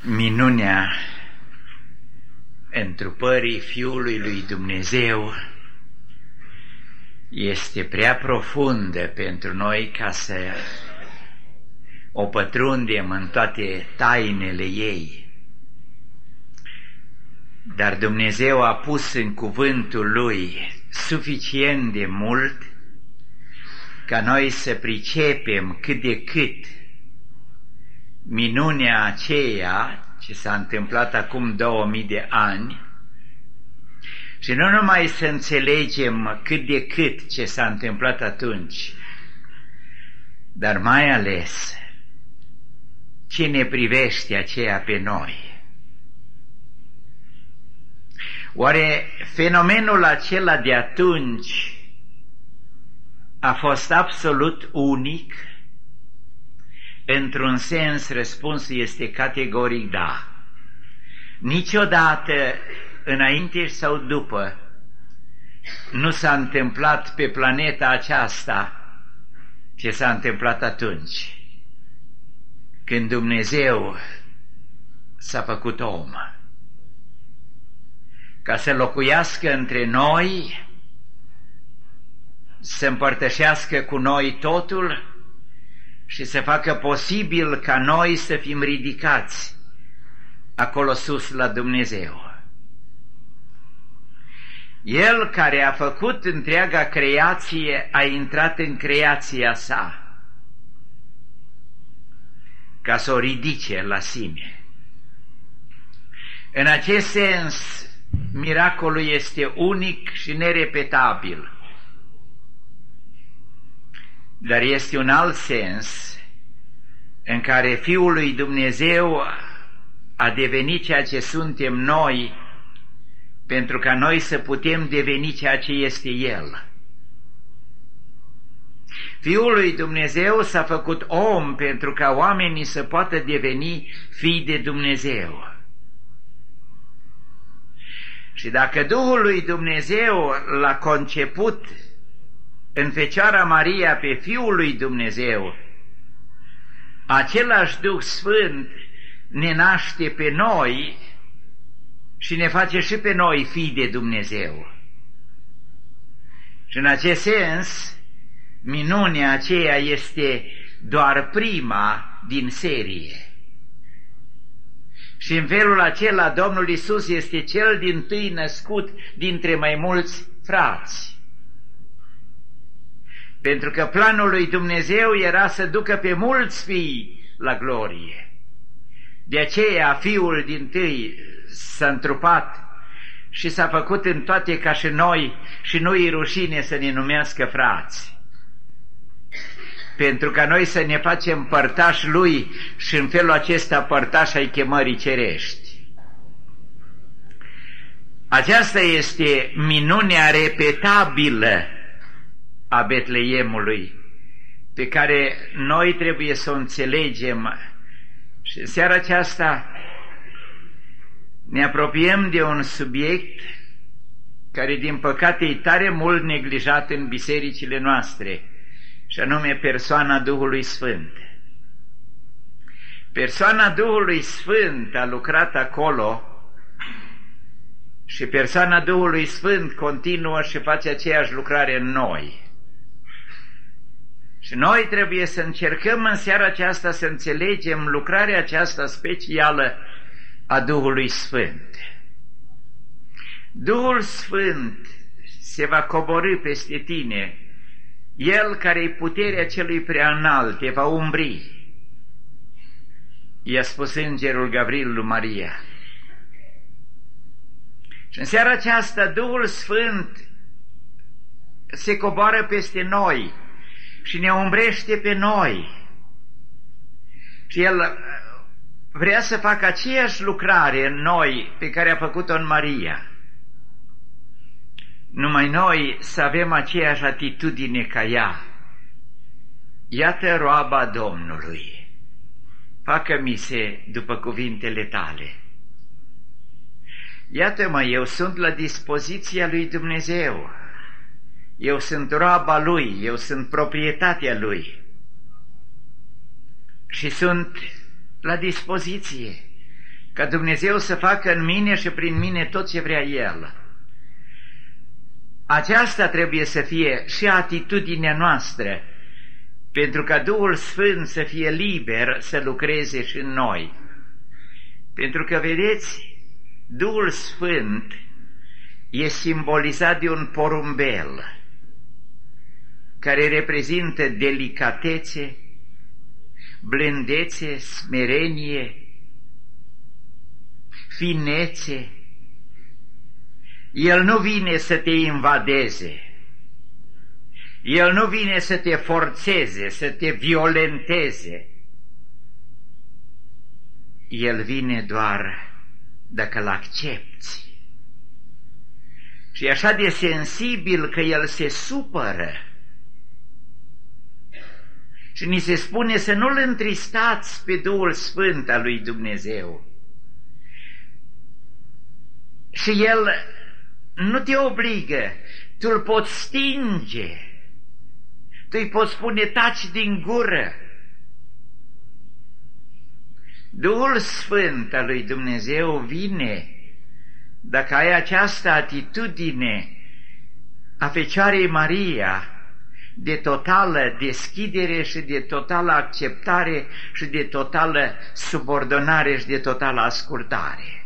Minunea întrupării Fiului lui Dumnezeu este prea profundă pentru noi ca să o pătrundem în toate tainele ei. Dar Dumnezeu a pus în cuvântul Lui suficient de mult ca noi să pricepem cât de cât minunea aceea ce s-a întâmplat acum 2000 de ani și nu numai să înțelegem cât de cât ce s-a întâmplat atunci, dar mai ales ce ne privește aceea pe noi. Oare fenomenul acela de atunci a fost absolut unic? Într-un sens, răspunsul este categoric da. Niciodată, înainte sau după, nu s-a întâmplat pe planeta aceasta ce s-a întâmplat atunci, când Dumnezeu s-a făcut om, ca să locuiască între noi, să împărtășească cu noi totul și să facă posibil ca noi să fim ridicați acolo sus la Dumnezeu. El care a făcut întreaga creație a intrat în creația sa ca să o ridice la sine. În acest sens, miracolul este unic și nerepetabil. Dar este un alt sens în care Fiul lui Dumnezeu a devenit ceea ce suntem noi, pentru ca noi să putem deveni ceea ce este El. Fiul lui Dumnezeu s-a făcut om pentru ca oamenii să poată deveni fii de Dumnezeu. Și dacă Duhul lui Dumnezeu l-a conceput în Fecioara Maria pe Fiul lui Dumnezeu, același Duh Sfânt ne naște pe noi și ne face și pe noi fii de Dumnezeu. Și în acest sens, minunea aceea este doar prima din serie. Și în felul acela Domnul Iisus este cel dintâi născut dintre mai mulți frați. Pentru că planul lui Dumnezeu era să ducă pe mulți fii la glorie. De aceea Fiul dintâi s-a întrupat și s-a făcut în toate ca și noi și nu-i rușine să ne numească frați. Pentru ca noi să ne facem părtași Lui și în felul acesta părtași ai chemării cerești. Aceasta este minunea repetabilă a Betleemului, pe care noi trebuie să o înțelegem. Și în seara aceasta ne apropiem de un subiect care, din păcate, e tare mult neglijat în bisericile noastre, și anume persoana Duhului Sfânt. Persoana Duhului Sfânt a lucrat acolo și persoana Duhului Sfânt continuă și face aceeași lucrare în noi. Și noi trebuie să încercăm în seara aceasta să înțelegem lucrarea aceasta specială a Duhului Sfânt. Duhul Sfânt se va coborî peste tine. El, care-i puterea celui preanalt, te va umbri. I-a spus îngerul Gavril lui Maria. Și în seara aceasta Duhul Sfânt se coboară peste noi și ne umbrește pe noi. Și El vrea să facă aceeași lucrare în noi pe care a făcut-o în Maria. Numai noi să avem aceeași atitudine ca ea. Iată roaba Domnului, facă-mi se după cuvintele tale. Iată-mă, eu sunt la dispoziția lui Dumnezeu. Eu sunt roaba Lui, eu sunt proprietatea Lui. Și sunt la dispoziție. ca Dumnezeu să facă în mine și prin mine tot ce vrea El. Aceasta trebuie să fie și atitudinea noastră, pentru ca Duhul Sfânt să fie liber să lucreze și în noi. Pentru că, vedeți, Duhul Sfânt e simbolizat de un porumbel, care reprezintă delicatețe, blândețe, smerenie, finețe. El nu vine să te invadeze, El nu vine să te forțeze, să te violenteze. El vine doar dacă îl accepți. Și e așa de sensibil că El se supără. Și ni se spune să nu-L întristați pe Duhul Sfânt al lui Dumnezeu. Și El nu te obligă, tu îl poți stinge, tu îi poți spune taci din gură. Duhul Sfânt al lui Dumnezeu vine dacă ai această atitudine a Fecioarei Maria de totală deschidere și de totală acceptare și de totală subordonare și de totală ascultare.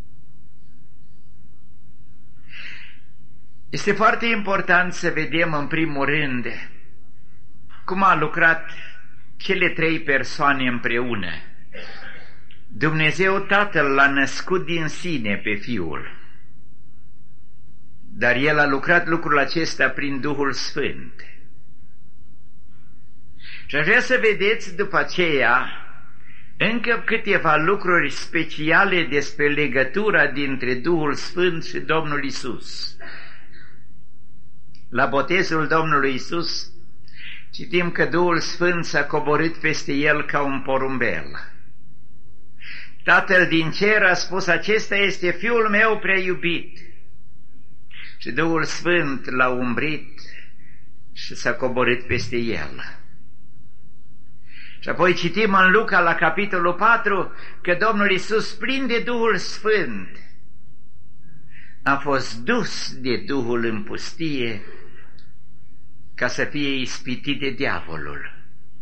Este foarte important să vedem în primul rând cum a lucrat cele trei persoane împreună. Dumnezeu Tatăl l-a născut din sine pe Fiul, dar El a lucrat lucrul acesta prin Duhul Sfânt. Și aș vrea să vedeți după aceea încă câteva lucruri speciale despre legătura dintre Duhul Sfânt și Domnul Iisus. La botezul Domnului Iisus citim că Duhul Sfânt s-a coborât peste El ca un porumbel. Tatăl din cer a spus: acesta este Fiul meu prea iubit. Și Duhul Sfânt l-a umbrit și s-a coborât peste El. Și apoi citim în Luca la capitolul 4 că Domnul Iisus, plin de Duhul Sfânt, a fost dus de Duhul în pustie ca să fie ispitit de diavolul.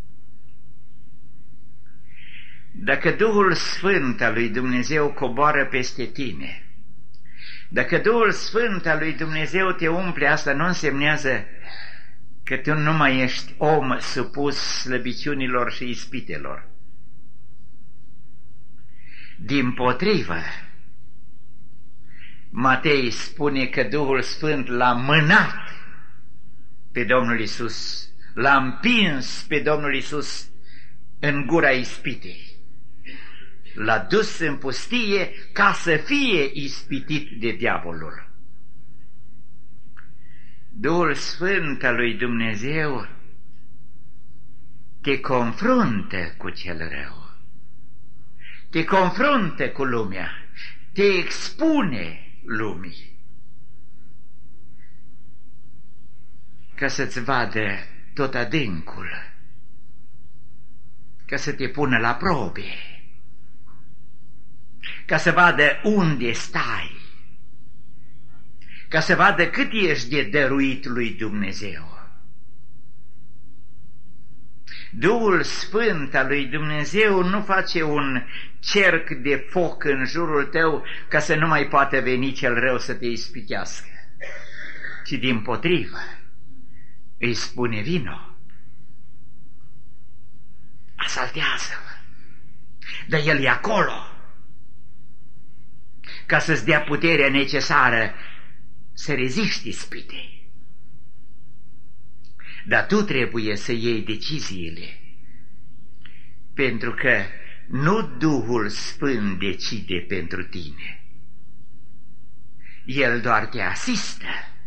Dacă Duhul Sfânt al lui Dumnezeu coboară peste tine, dacă Duhul Sfânt al lui Dumnezeu te umple, asta nu însemnează că tu nu mai ești om supus slăbiciunilor și ispitelor. Dimpotrivă, Matei spune că Duhul Sfânt l-a mânat pe Domnul Iisus, l-a împins pe Domnul Iisus în gura ispitei. L-a dus în pustie ca să fie ispitit de diavolul. Duhul Sfânt al lui Dumnezeu te confruntă cu cel rău, te confruntă cu lumea, te expune lumii, ca să-ți vadă tot adâncul, ca să te pună la probe, ca să vadă unde stai, ca să vadă cât ești de dăruit lui Dumnezeu. Duhul Sfânt al lui Dumnezeu nu face un cerc de foc în jurul tău ca să nu mai poată veni cel rău să te ispitească, ci dimpotrivă îi spune: vino, asaltează-mă, dar el e acolo ca să-ți dea puterea necesară să reziști ispitei. Dar tu trebuie să iei deciziile, pentru că nu Duhul Sfânt decide pentru tine. El doar te asistă.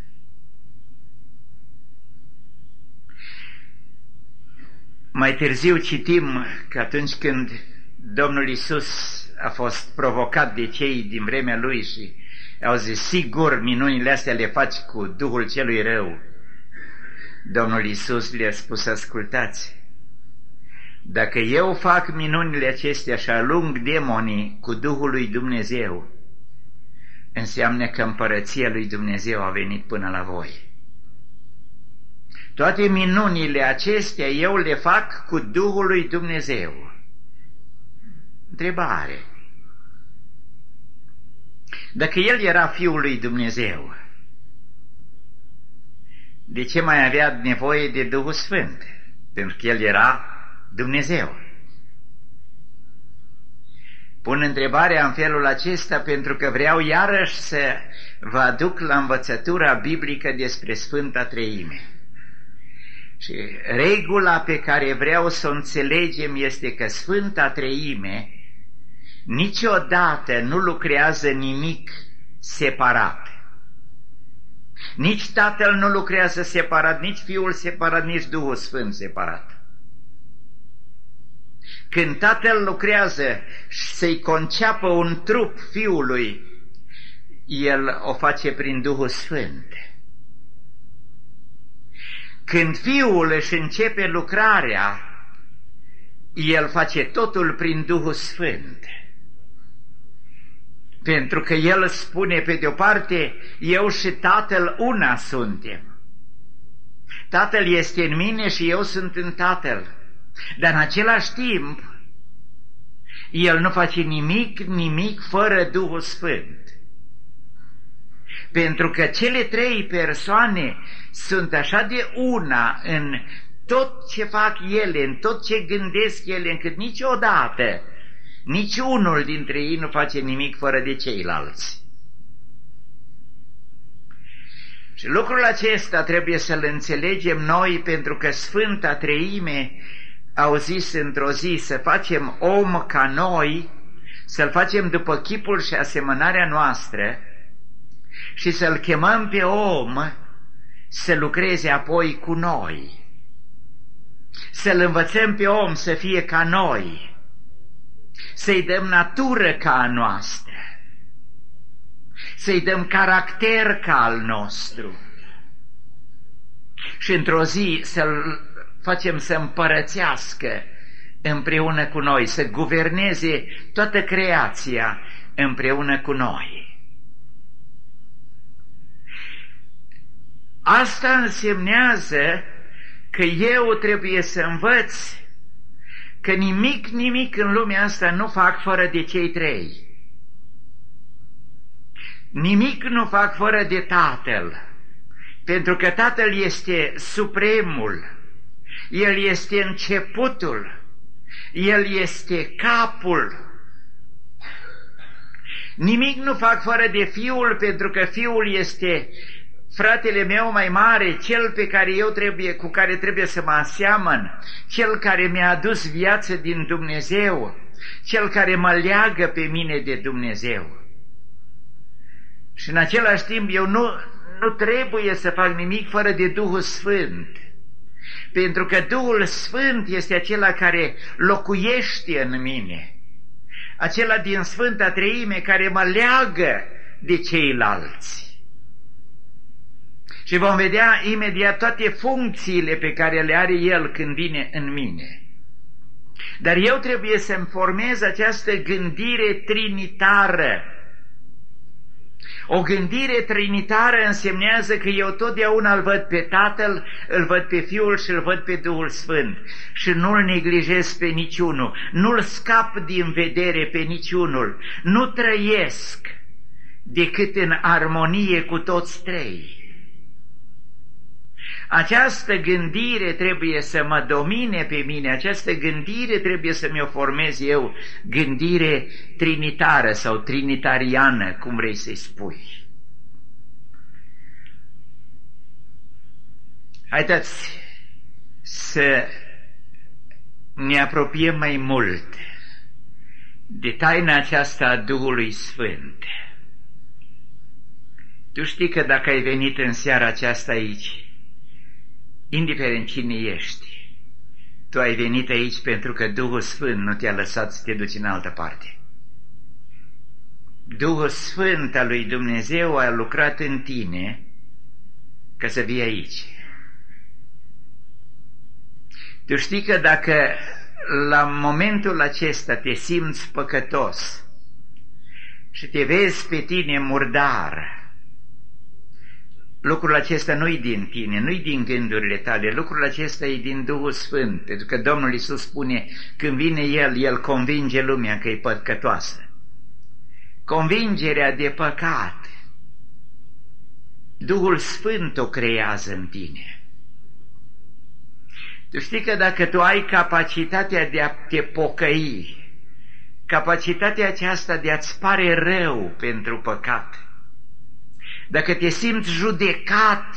Mai târziu citim că atunci când Domnul Iisus a fost provocat de cei din vremea Lui și au zis: sigur, minunile astea le faci cu Duhul celui rău, Domnul Iisus le-a spus: ascultați, Dacă eu fac minunile acestea și alung demonii cu Duhul lui Dumnezeu, înseamnă că împărăția lui Dumnezeu a venit până la voi. Toate minunile acestea eu le fac cu Duhul lui Dumnezeu. Întrebare. Dacă El era Fiul lui Dumnezeu, de ce mai avea nevoie de Duhul Sfânt? Pentru că El era Dumnezeu. Pun întrebarea în felul acesta pentru că vreau iarăși să vă aduc la învățătura biblică despre Sfânta Treime. Și regula pe care vreau să o înțelegem este că Sfânta Treime niciodată nu lucrează nimic separat. Nici Tatăl nu lucrează separat, nici Fiul separat, nici Duhul Sfânt separat. Când Tatăl lucrează să-i conceapă un trup Fiului, El o face prin Duhul Sfânt. Când Fiul își începe lucrarea, El face totul prin Duhul Sfânt. Pentru că El spune pe de-o parte, eu și Tatăl una suntem. Tatăl este în mine și eu sunt în Tatăl. Dar în același timp, El nu face nimic fără Duhul Sfânt. Pentru că cele trei persoane sunt așa de una în tot ce fac ele, în tot ce gândesc ele, încât niciodată niciunul dintre ei nu face nimic fără de ceilalți. Și lucrul acesta trebuie să-l înțelegem noi, pentru că Sfânta Treime au zis într-o zi să facem om ca noi, să-l facem după chipul și asemănarea noastră și să-l chemăm pe om să lucreze apoi cu noi. Să-l învățăm pe om să fie ca noi, să-i dăm natură ca a noastră, să-i dăm caracter ca al nostru și într-o zi să-l facem să împărățească împreună cu noi, să guverneze toată creația împreună cu noi. Asta însemnează că eu trebuie să învăț că nimic în lumea asta nu fac fără de cei trei. Nimic nu fac fără de Tatăl, pentru că Tatăl este supremul, El este începutul, El este capul. Nimic nu fac fără de Fiul, pentru că Fiul este fratele meu mai mare, cel cu care trebuie să mă aseamăn, cel care mi-a adus viață din Dumnezeu, cel care mă leagă pe mine de Dumnezeu. Și în același timp eu nu trebuie să fac nimic fără de Duhul Sfânt, pentru că Duhul Sfânt este acela care locuiește în mine, acela din Sfânta Treime care mă leagă de ceilalți. Și vom vedea imediat toate funcțiile pe care le are El când vine în mine. Dar eu trebuie să-mi formez această gândire trinitară. O gândire trinitară însemnează că eu totdeauna îl văd pe Tatăl, îl văd pe Fiul și îl văd pe Duhul Sfânt și nu-l neglijez pe niciunul, nu-l scap din vedere pe niciunul, nu trăiesc decât în armonie cu toți trei. Această gândire trebuie să mă domine pe mine, această gândire trebuie să mi-o formez eu, gândire trinitară sau trinitariană, cum vrei să-i spui. Haideți să ne apropiem mai mult de taina aceasta a Duhului Sfânt. Tu știi că dacă ai venit în seara aceasta aici, indiferent cine ești, tu ai venit aici pentru că Duhul Sfânt nu te-a lăsat să te duci în altă parte. Duhul Sfânt al lui Dumnezeu a lucrat în tine ca să vii aici. Tu știi că dacă la momentul acesta te simți păcătos și te vezi pe tine murdar, lucrul acesta nu-i din tine, nu-i din gândurile tale, lucrul acesta e din Duhul Sfânt, pentru că Domnul Iisus spune, când vine El convinge lumea că e păcătoasă. Convingerea de păcat, Duhul Sfânt o creează în tine. Tu știi că dacă tu ai capacitatea de a te pocăi, capacitatea aceasta de a-ți pare rău pentru păcat, dacă te simți judecat,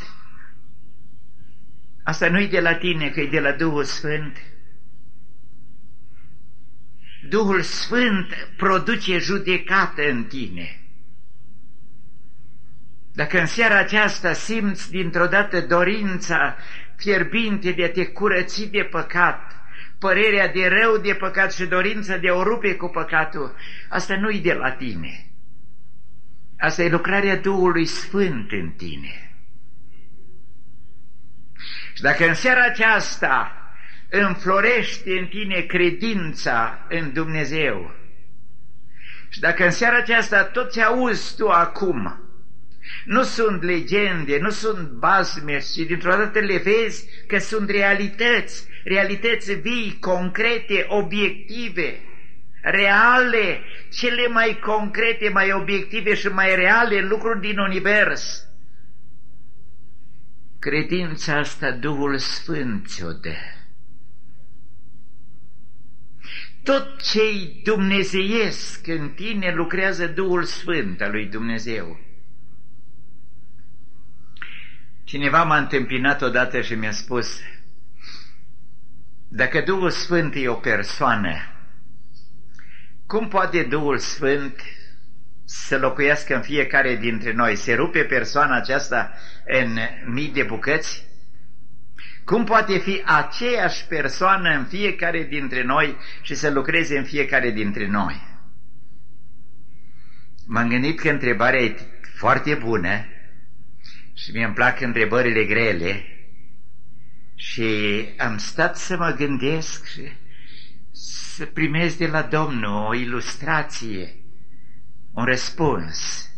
asta nu-i de la tine, că e de la Duhul Sfânt. Duhul Sfânt produce judecată în tine. Dacă în seara aceasta simți dintr-o dată dorința fierbinte de a te curăți de păcat, părerea de rău de păcat și dorința de a o rupe cu păcatul, asta nu-i de la tine. Asta e lucrarea Duhului Sfânt în tine. Și dacă în seara aceasta înflorește în tine credința în Dumnezeu, și dacă în seara aceasta tot ce auzi tu acum nu sunt legende, nu sunt bazme, și dintr-o dată le vezi că sunt realități, realități vii, concrete, obiective, reale, cele mai concrete, mai obiective și mai reale lucruri din univers. Credința asta Duhul Sfânt ți-o dă. Tot ce-i dumnezeiesc în tine lucrează Duhul Sfânt al lui Dumnezeu. Cineva m-a întâmpinat odată și mi-a spus, dacă Duhul Sfânt e o persoană, cum poate Duhul Sfânt să locuiască în fiecare dintre noi? Se rupe persoana aceasta în mii de bucăți? Cum poate fi aceeași persoană în fiecare dintre noi și să lucreze în fiecare dintre noi? M-am gândit că întrebarea e foarte bună și mi-mi plac întrebările grele și am stat să mă gândesc și să primesc de la Domnul o ilustrație, un răspuns.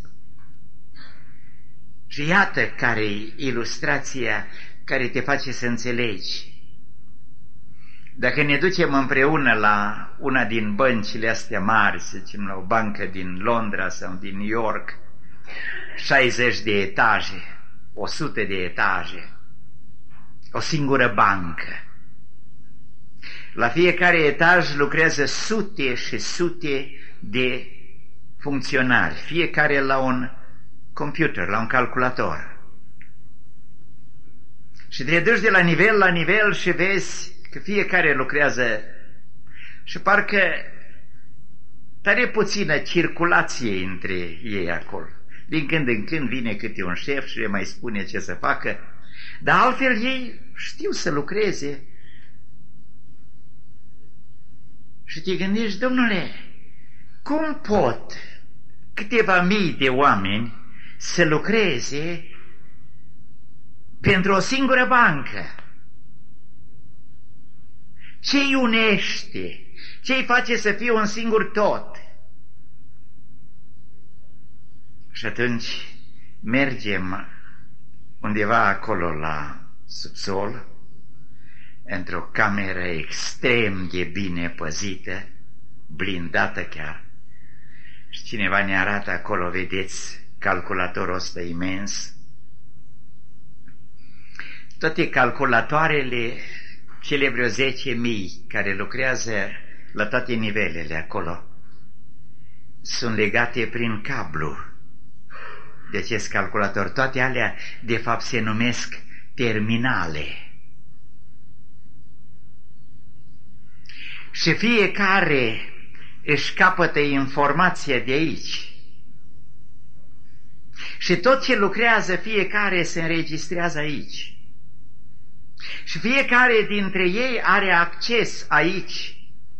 Și iată care-i ilustrația care te face să înțelegi. Dacă ne ducem împreună la una din băncile astea mari, să zicem la o bancă din Londra sau din New York, 60 de etaje, 100 de etaje, o singură bancă. La fiecare etaj lucrează sute și sute de funcționari, fiecare la un computer, la un calculator. Și te duci de la nivel la nivel și vezi că fiecare lucrează și parcă tare puțină circulație între ei acolo. Din când în când vine câte un șef și le mai spune ce să facă, dar altfel ei știu să lucreze. Și te gândești, domnule, cum pot câteva mii de oameni să lucreze pentru o singură bancă? Ce-i unește? Ce-i face să fie un singur tot? Și atunci mergem undeva acolo la subsol, într-o cameră extrem de bine păzită, blindată chiar. Și cineva ne arată acolo, vedeți, calculatorul ăsta imens. Toate calculatoarele, cele vreo 10.000 care lucrează la toate nivelele acolo, sunt legate prin cablu de acest calculator. Toate alea, de fapt, se numesc terminale. Și fiecare își capătă informația de aici. Și tot ce lucrează fiecare se înregistrează aici. Și fiecare dintre ei are acces aici.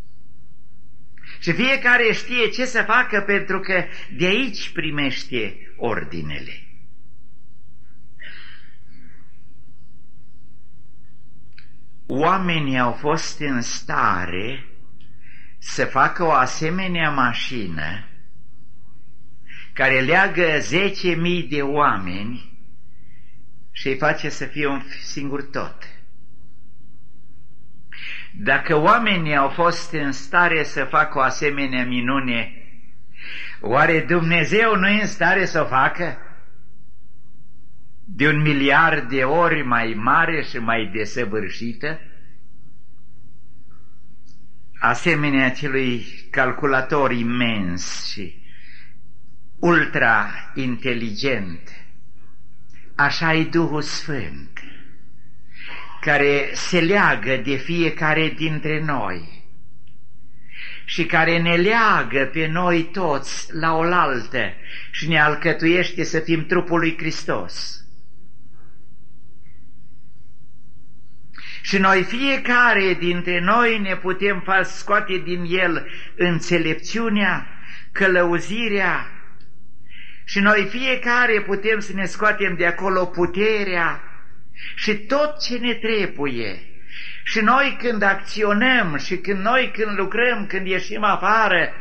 Și fiecare știe ce să facă pentru că de aici primește ordinele. oamenii au fost în stare să facă o asemenea mașină care leagă 10.000 de oameni și îi face să fie un singur tot. Dacă oamenii au fost în stare să facă o asemenea minune, oare Dumnezeu nu e în stare să o facă? De 1 miliard de ori mai mare și mai desăvârșită? Asemenea acelui calculator imens și ultra-inteligent, așa-i Duhul Sfânt, care se leagă de fiecare dintre noi și care ne leagă pe noi toți la oaltă și ne alcătuiește să fim trupul lui Hristos. Și noi, fiecare dintre noi, ne putem scoate din el înțelepciunea, călăuzirea, și noi fiecare putem să ne scoatem de acolo puterea și tot ce ne trebuie. Și noi când acționăm și când lucrăm, când ieșim afară,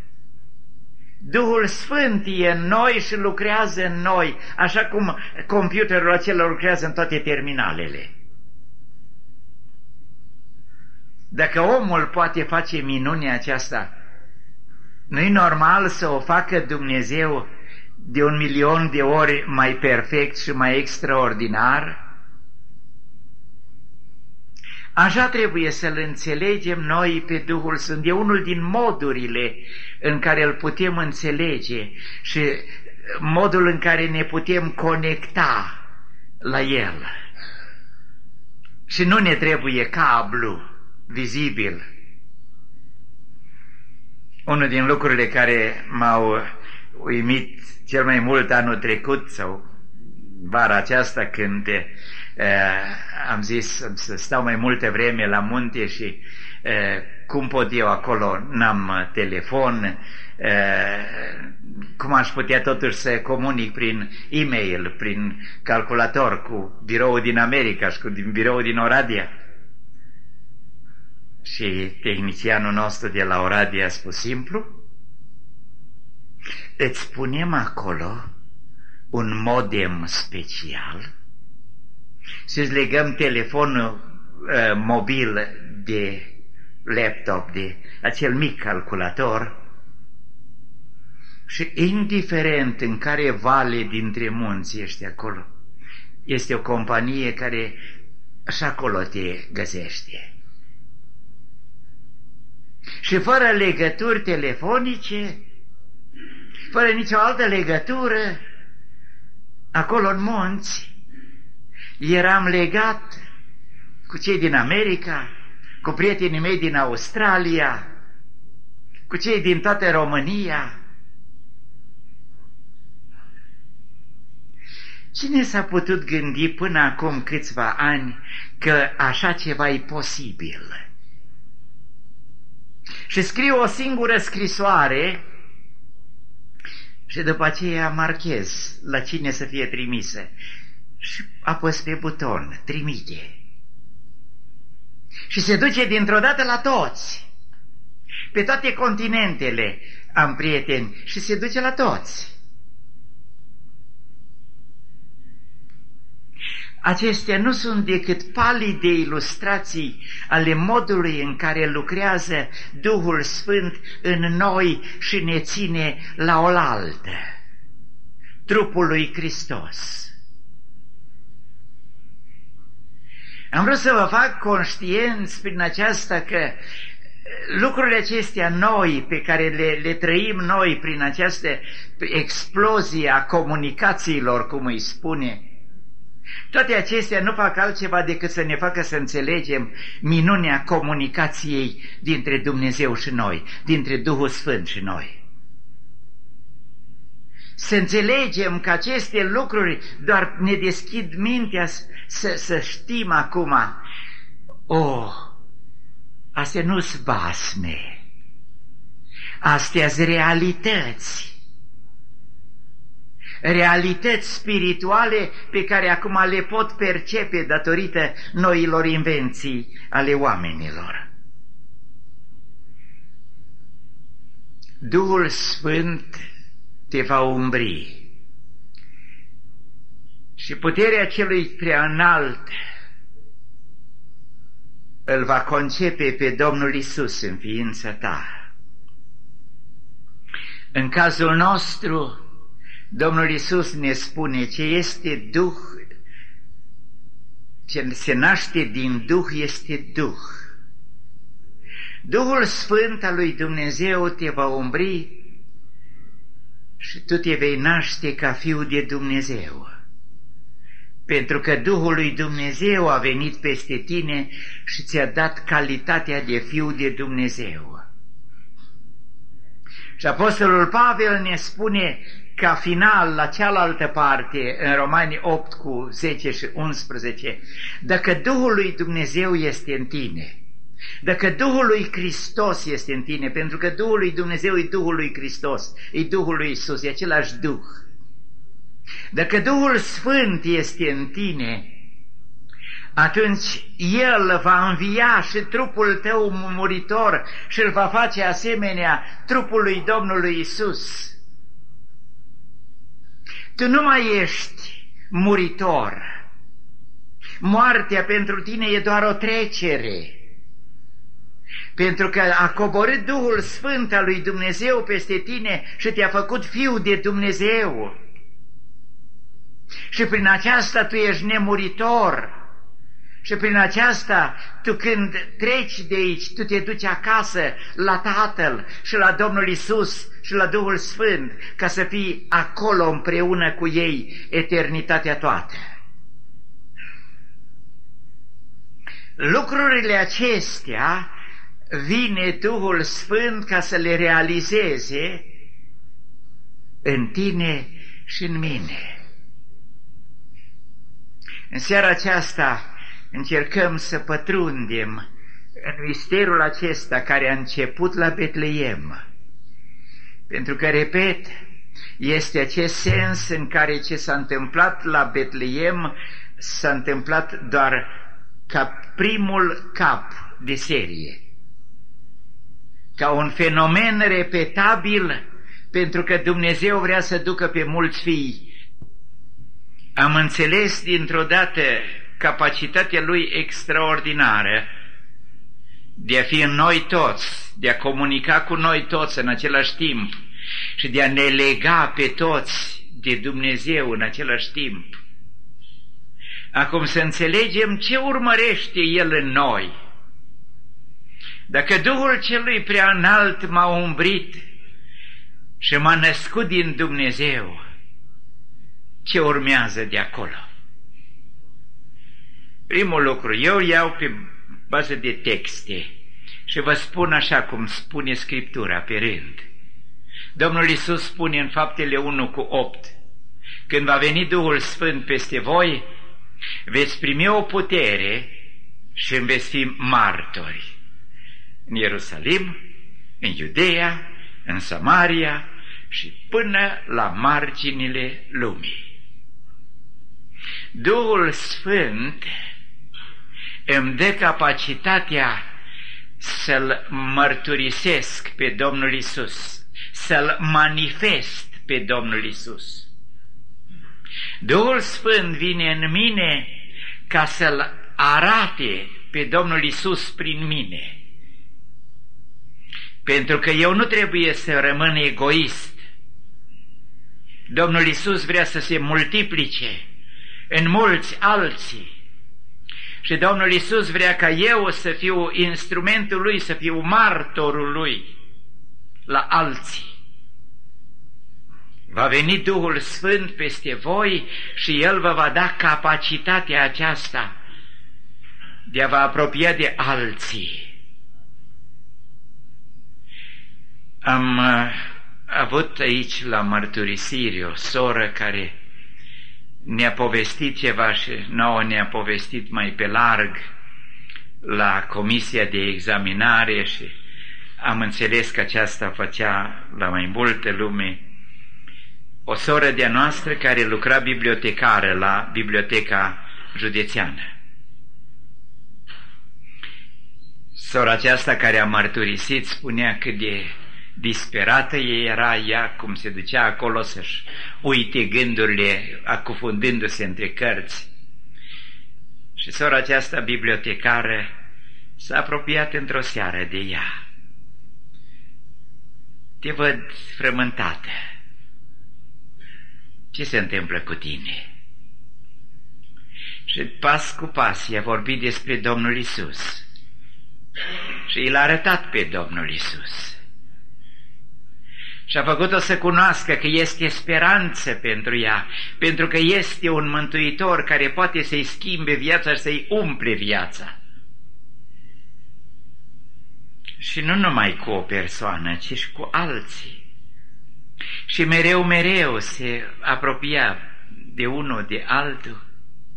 Duhul Sfânt e în noi și lucrează în noi, așa cum computerul acela lucrează în toate terminalele. Dacă omul poate face minunea aceasta, nu-i normal să o facă Dumnezeu de 1 milion de ori mai perfect și mai extraordinar? Așa trebuie să-L înțelegem noi pe Duhul Sfânt. E unul din modurile în care îl putem înțelege și modul în care ne putem conecta la El. Și nu ne trebuie cablu vizibil. Unul din lucrurile care m-au uimit cel mai mult anul trecut sau vara aceasta, când am zis să stau mai multă vreme la munte și cum pot eu acolo, n-am telefon, cum aș putea totuși să comunic prin e-mail, prin calculator cu biroul din America și cu biroul din Oradea. Și tehnicianul nostru de la Oradea a spus simplu: îți punem acolo un modem special și îți legăm telefonul mobil de laptop, de acel mic calculator, și indiferent în care vale dintre munți ești acolo, este o companie care și acolo te găsește. Și fără legături telefonice, fără nicio altă legătură, acolo în munți, eram legat cu cei din America, cu prietenii mei din Australia, cu cei din toată România. Cine s-a putut gândi până acum câțiva ani că așa ceva e posibil? Și scriu o singură scrisoare și după aceea marchez la cine să fie trimisă și apăs pe buton, trimite. Și se duce dintr-o dată la toți. Pe toate continentele am prieteni și se duce la toți. Acestea nu sunt decât palide ilustrații ale modului în care lucrează Duhul Sfânt în noi și ne ține la oaltă, trupul lui Hristos. Am vrut să vă fac conștienți prin aceasta că lucrurile acestea noi pe care le trăim noi prin această explozie a comunicațiilor, cum îi spune, toate acestea nu fac altceva decât să ne facă să înțelegem minunea comunicației dintre Dumnezeu și noi, dintre Duhul Sfânt și noi. Să înțelegem că aceste lucruri doar ne deschid mintea să știm acum, astea nu-s basme, astea-s realități. realități spirituale pe care acum le pot percepe datorită noilor invenții ale oamenilor. Duhul Sfânt te va umbri și puterea celui preaînalt îl va concepe pe Domnul Iisus în ființa ta. În cazul nostru, Domnul Iisus ne spune ce este Duh, ce se naște din Duh este Duh. Duhul Sfânt al lui Dumnezeu te va umbri și tu te vei naște ca fiu de Dumnezeu. Pentru că Duhul lui Dumnezeu a venit peste tine și ți-a dat calitatea de fiu de Dumnezeu. Și Apostolul Pavel ne spune ca final, la cealaltă parte, în Romani 8 cu 10 și 11, dacă Duhul lui Dumnezeu este în tine, dacă Duhul lui Hristos este în tine, pentru că Duhul lui Dumnezeu e Duhul lui Hristos, e Duhul lui Iisus, e același Duh. Dacă Duhul Sfânt este în tine, atunci El va învia și trupul tău muritor și îl va face asemenea trupului Domnului Iisus. Tu nu mai ești muritor. Moartea pentru tine e doar o trecere. Pentru că a coborât Duhul Sfânt al lui Dumnezeu peste tine și te-a făcut fiu de Dumnezeu. Și prin aceasta tu ești nemuritor. Și prin aceasta, tu când treci de aici, tu te duci acasă la Tatăl și la Domnul Iisus și la Duhul Sfânt, ca să fii acolo împreună cu ei eternitatea toată. Lucrurile acestea vine Duhul Sfânt ca să le realizeze în tine și în mine. În seara aceasta încercăm să pătrundem în misterul acesta care a început la Betleem. Pentru că, repet, este acest sens în care ce s-a întâmplat la Betleem s-a întâmplat doar ca primul cap de serie, ca un fenomen repetabil, pentru că Dumnezeu vrea să ducă pe mulți fii. Am înțeles dintr-o dată capacitatea Lui extraordinară de a fi în noi toți, de a comunica cu noi toți în același timp și de a ne lega pe toți de Dumnezeu în același timp. Acum să înțelegem ce urmărește El în noi. Dacă Duhul Celui Preaînalt m-a umbrit și m-a născut din Dumnezeu, ce urmează de acolo? Primul lucru, eu iau pe bază de texte și vă spun așa cum spune Scriptura pe rând. Domnul Iisus spune în Faptele 1 cu 8, când va veni Duhul Sfânt peste voi, veți primi o putere și îmi veți fi martori în Ierusalim, în Iudeea, în Samaria și până la marginile lumii. Duhul Sfânt îmi dă capacitatea să-L mărturisesc pe Domnul Iisus, să-L manifest pe Domnul Iisus. Duhul Sfânt vine în mine ca să-L arate pe Domnul Iisus prin mine. Pentru că eu nu trebuie să rămân egoist. Domnul Iisus vrea să se multiplice în mulți alții. Și Domnul Iisus vrea ca eu să fiu instrumentul Lui, să fiu martorul Lui la alții. Va veni Duhul Sfânt peste voi și El vă va da capacitatea aceasta de a vă apropia de alții. Am avut aici la mărturisiri o soră care ne-a povestit ceva și nouă ne-a povestit mai pe larg la comisia de examinare și am înțeles că aceasta făcea la mai multă lume. o soră de-a noastră care lucra bibliotecară la Biblioteca Județeană. Sora aceasta care a mărturisit spunea cât de disperată era ea, cum se ducea acolo să-și uite gândurile, acufundându-se între cărți. Și sora aceasta bibliotecară s-a apropiat într-o seară de ea. Te văd frământată. Ce se întâmplă cu tine? Și pas cu pas i-a vorbit despre Domnul Iisus și i l-a arătat pe Domnul Iisus. Și a făcut-o să cunoască că este speranță pentru ea, pentru că este un mântuitor care poate să-i schimbe viața și să-i umple viața. Și nu numai cu o persoană, ci și cu alții. Și mereu se apropia de unul de altul.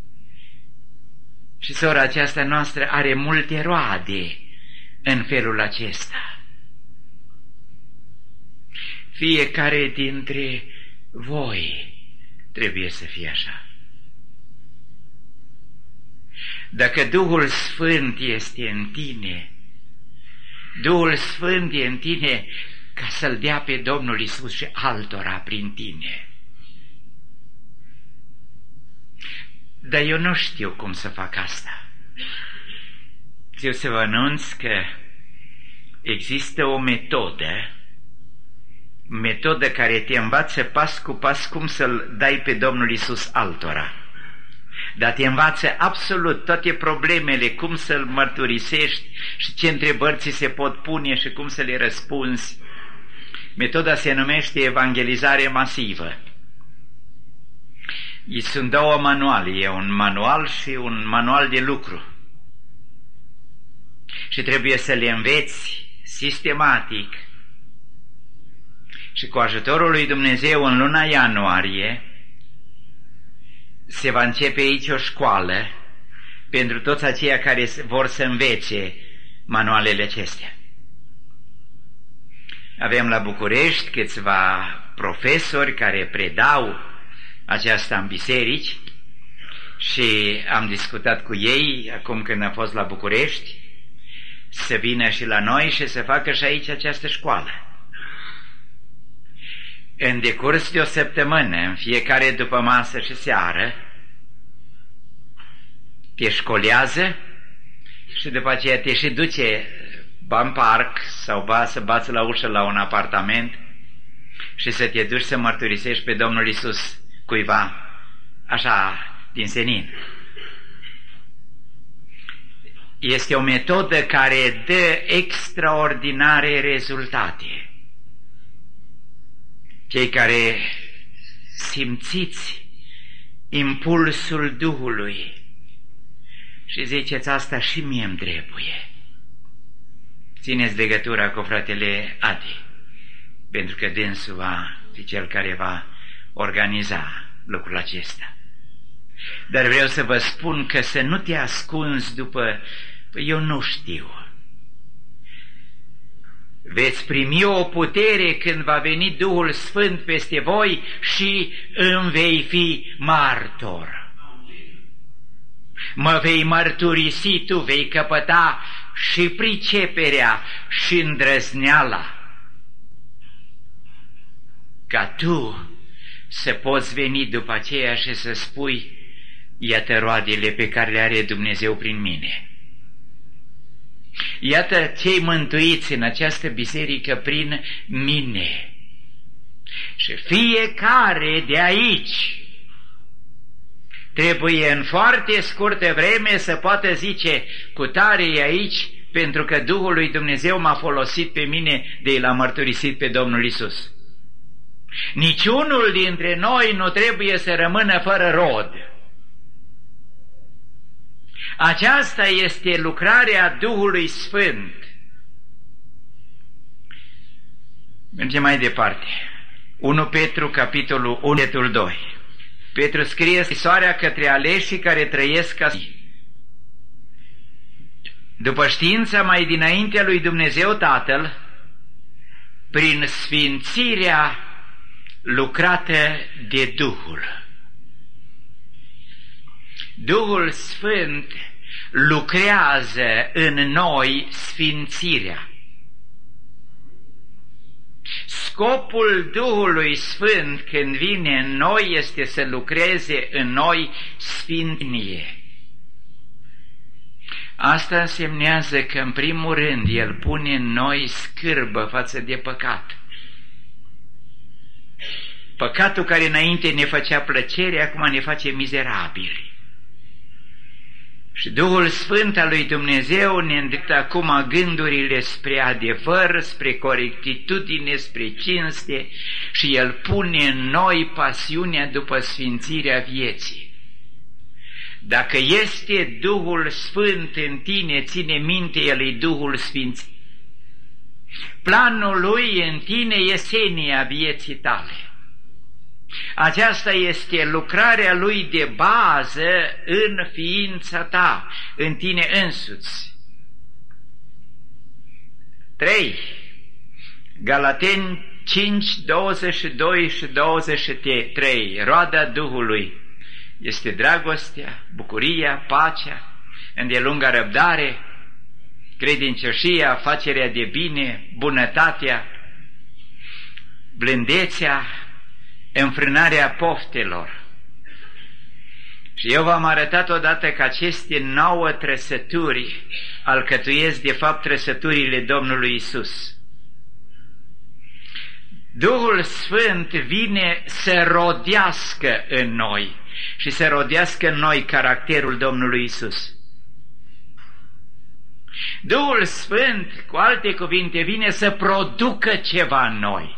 Și sora aceasta noastră are multe roade în felul acesta. Fiecare dintre voi trebuie să fie așa. Dacă Duhul Sfânt este în tine, Duhul Sfânt e în tine ca să-L dea pe Domnul Iisus și altora prin tine. Dar eu nu știu cum să fac asta. Eu să vă anunț că există o metodă care te învață pas cu pas cum să-L dai pe Domnul Iisus altora. Dar te învață absolut toate problemele, cum să-L mărturisești și ce întrebări ți se pot pune și cum să le răspunzi. Metoda se numește evangelizare masivă. Sunt două manuale, e un manual și un manual de lucru. Și trebuie să le înveți sistematic. Și cu ajutorul lui Dumnezeu în luna ianuarie se va începe aici o școală pentru toți aceia care vor să învețe manualele acestea. Avem la București câțiva profesori care predau aceasta în biserici și am discutat cu ei acum când am fost la București să vină și la noi și să facă și aici această școală. În decurs de o săptămână, în fiecare după masă și seară, te școlează și după aceea te și duce ba în parc sau ba să bați la ușă la un apartament și să te duci să mărturisești pe Domnul Iisus cuiva așa din senin. Este o metodă care dă extraordinare rezultate. Cei care simțiți impulsul Duhului și ziceți asta și mie îmi trebuie, țineți legătura cu fratele Adi, pentru că dânsul va fi cel care va organiza lucrul acesta. Dar vreau să vă spun că să nu te ascunzi după eu nu știu. Veți primi o putere când va veni Duhul Sfânt peste voi și îmi vei fi martor. Mă vei mărturisi, tu vei căpăta și priceperea și îndrăzneala ca tu să poți veni după aceea și să spui: iată roadele pe care le are Dumnezeu prin mine. Iată cei mântuiți în această biserică prin mine. Și fiecare de aici trebuie în foarte scurtă vreme să poată zice: cu tare e aici, pentru că Duhul lui Dumnezeu m-a folosit pe mine de l-a mărturisit pe Domnul Iisus. Niciunul dintre noi nu trebuie să rămână fără rod. Aceasta este lucrarea Duhului Sfânt. Mergem mai departe. 1 Petru, capitolul 1, versetul 2. Petru scrie scrisoarea către aleșii care trăiesc ca după știința mai dinaintea lui Dumnezeu Tatăl, prin sfințirea lucrată de Duhul. Duhul Sfânt lucrează în noi sfințirea. Scopul Duhului Sfânt când vine în noi este să lucreze în noi sfințenie. Asta însemnează că în primul rând El pune în noi scârbă față de păcat. Păcatul care înainte ne făcea plăcere, acum ne face mizerabili. Și Duhul Sfânt al lui Dumnezeu ne îndreptă acum gândurile spre adevăr, spre corectitudine, spre cinste și El pune în noi pasiunea după sfințirea vieții. Dacă este Duhul Sfânt în tine, ține minte, El e Duhul Sfințit. Planul Lui în tine e esenia vieții tale. Aceasta este lucrarea Lui de bază în ființa ta, în tine însuți. 3. Galateni 5, 22 și 23. Roada Duhului este dragostea, bucuria, pacea, îndelunga răbdare, credincioșia, facerea de bine, bunătatea, blândețea, înfrânarea poftelor. Și eu v-am arătat odată că aceste 9 trăsături alcătuiesc de fapt trăsăturile Domnului Isus. Duhul Sfânt vine să rodească în noi și să rodească în noi caracterul Domnului Isus. Duhul Sfânt, cu alte cuvinte, vine să producă ceva în noi.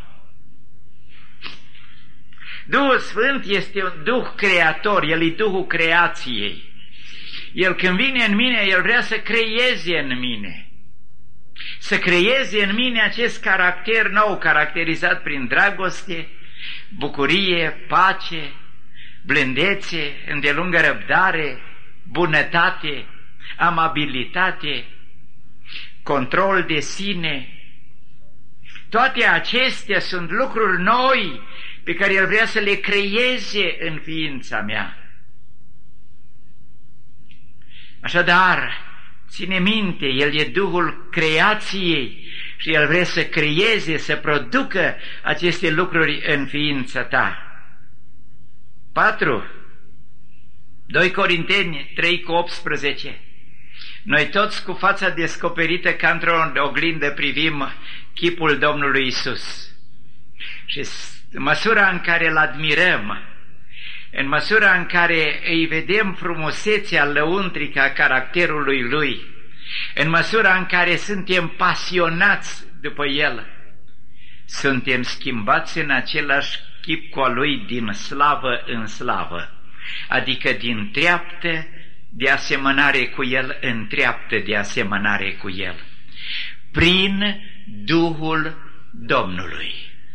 Duhul Sfânt este un Duh creator, El e Duhul creației. El când vine în mine, El vrea să creeze în mine. Să creeze în mine acest caracter nou, caracterizat prin dragoste, bucurie, pace, blândețe, îndelungă răbdare, bunătate, amabilitate, control de sine. Toate acestea sunt lucruri noi pe care El vrea să le creeze în ființa mea. Așadar, ține minte, El e Duhul creației și El vrea să creeze, să producă aceste lucruri în ființa ta. 4. 2 Corinteni 3:18. Noi toți cu fața descoperită ca într-o oglindă privim chipul Domnului Isus. Și în măsura în care îl admirăm, în măsura în care îi vedem frumusețea lăuntrică a caracterului Lui, în măsura în care suntem pasionați după El, suntem schimbați în același chip cu a Lui din slavă în slavă, adică din treaptă de asemănare cu El în treaptă de asemănare cu El, prin Duhul Domnului.